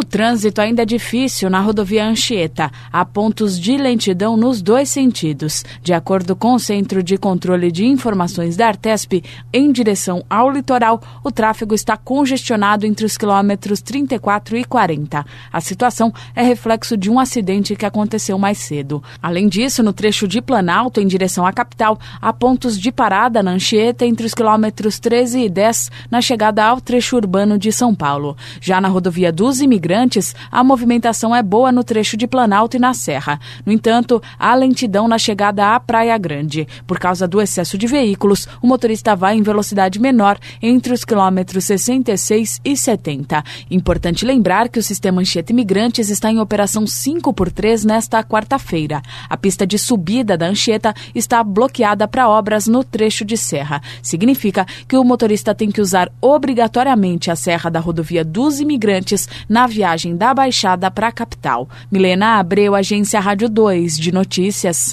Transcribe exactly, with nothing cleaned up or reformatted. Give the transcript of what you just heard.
trânsito ainda é difícil na rodovia Anchieta. Há pontos de lentidão nos dois sentidos. De acordo com o Centro de Controle de Informações da Artesp, em direção ao litoral, o tráfego está congestionado entre os quilômetros trinta e quatro e quarenta. A situação é reflexo de um acidente que aconteceu mais cedo. Além disso, no trecho de Planalto, em direção à capital, há pontos de parada na Anchieta entre os quilômetros treze e dez, na chegada ao trecho urbano de São Paulo. Já na rodovia dos Imigrantes, a movimentação é boa no trecho de Planalto e na Serra. No entanto, há lentidão na chegada à Praia Grande. Por causa do excesso de veículos, o motorista vai em velocidade menor entre os quilômetros sessenta e seis e setenta. Importante lembrar que o sistema Anchieta Imigrantes está em operação cinco por três nesta quarta-feira. A pista de subida da Anchieta está bloqueada para obras no trecho de Serra. Significa que o motorista tem que usar obrigatoriamente a serra da rodovia dos Imigrantes na viagem da Baixada para a capital. Milena Abreu, Agência Rádio dois de Notícias.